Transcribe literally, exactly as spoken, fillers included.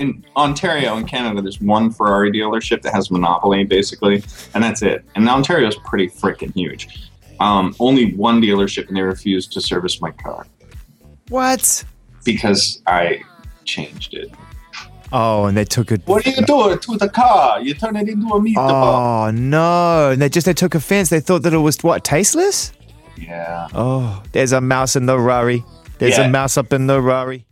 in Ontario, in Canada, there's one Ferrari dealership that has monopoly, basically, and that's it. And Ontario is pretty freaking huge. Um, only one dealership, and they refused to service my car. What? Because I changed it. Oh, and they took it. What do you do to the car? You turn it into a meatball. Oh, no. And they just they took offense. They thought that it was, what, tasteless? Yeah. Oh, there's a mouse in the Rari. There's Yeah. a mouse up in the Rari.